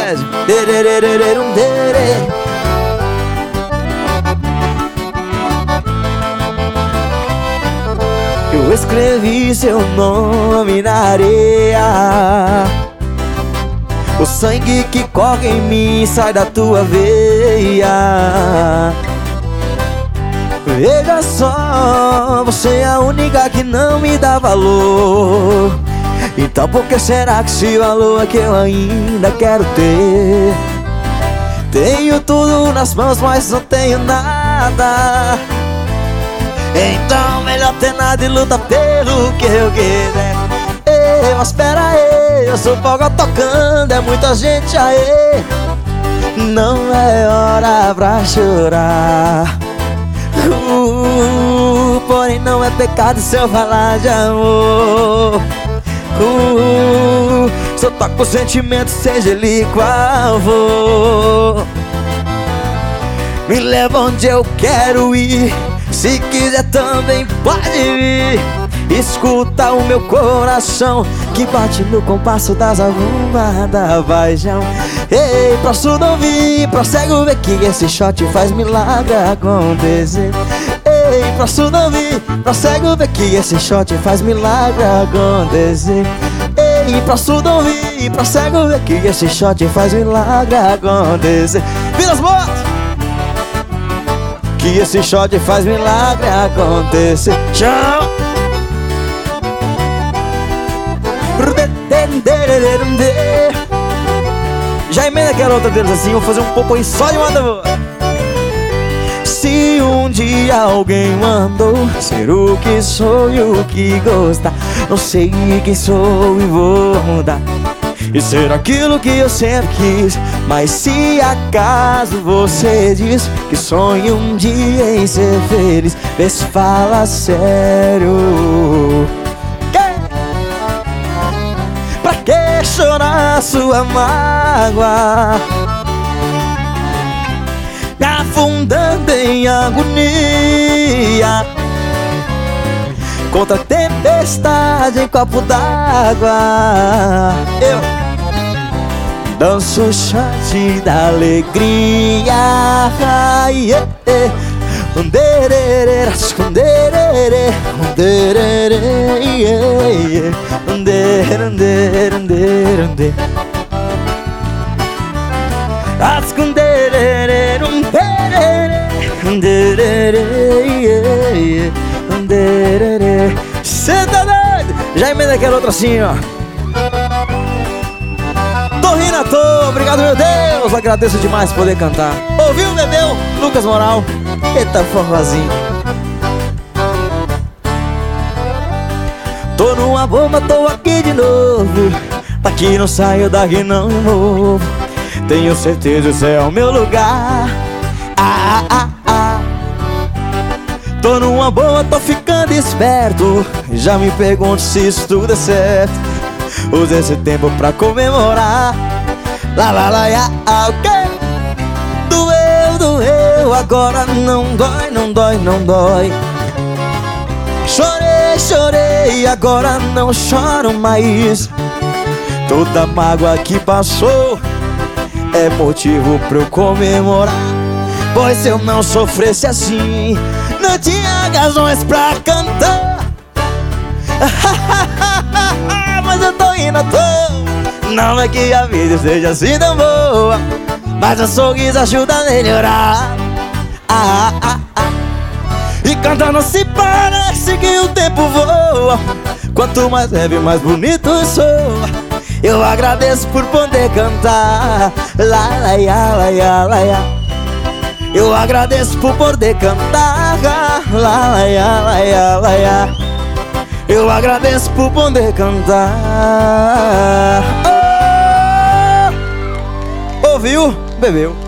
Fred. Eu escrevi seu nome na areia. O sangue que corre em mim sai da tua veia. Veja só, você é a única que não me dá valor. Então por que será que esse valor é que eu ainda quero ter? Tenho tudo nas mãos, mas não tenho nada. Então melhor ter nada e luta pelo que eu quiser. Ei, mas pera aí, eu sou fogo tocando, é muita gente aí. Não é hora pra chorar. Porém não é pecado se eu falar de amor. Só toco o sentimento, seja ele qual for. Me leva onde eu quero ir. Se quiser também pode vir. Escuta o meu coração que bate no compasso das arrumadas paixão. Ei, pra surdo ouvir, pra cego ver que esse shot faz milagre acontecer. Ei, pra surdo ouvir, pra cego ver que esse shot faz milagre acontecer. Ei, pra surdo ouvir, pra cego ver que esse shot faz milagre acontecer. Vidas boas! Que esse shot faz milagre acontecer. Tchau! Já emenda aquela outra deles assim, vou fazer um pouco aí só de moda boa. Se um dia alguém mandou ser o que sou e o que gosta, não sei quem sou e vou mudar e ser aquilo que eu sempre quis. Mas se acaso você diz que sonha um dia em ser feliz, vê se fala sério. Pra que chorar sua mágoa, me afundando em agonia, contra a tempestade em copo d'água. Eu danço o shot da alegria. Cê tá doido? Já emenda aquela outra assim, ó. Tô rindo à toa, obrigado meu Deus. Agradeço demais por poder cantar. Ouviu, bebeu? Lucas Moral. Eita forrozinho. Tô numa bomba, tô aqui de novo. Daqui não saio, daqui não me movo. Tenho certeza esse é o meu lugar. Tô numa boa, tô ficando esperto. Já me pergunto se isso tudo é certo. Use esse tempo pra comemorar. Lá, lá, lá, ya, ok. Doeu, doeu, agora não dói, não dói, não dói. Chorei, chorei, agora não choro mais. Toda mágoa que passou é motivo pra eu comemorar. Pois se eu não sofresse assim, não tinha razões pra cantar. Mas eu tô indo à toa. Não é que a vida seja assim tão boa, mas o sorriso ajuda a melhorar. E cantando se parece que o tempo voa. Quanto mais leve, mais bonito soa. Eu agradeço por poder cantar. Lá, lá, ya, lá, ya, lá, ya. Eu agradeço por poder cantar. Lá, lá, ya, lá, ya, lá, ya. Eu agradeço por poder cantar. Oh! Ouviu? Bebeu.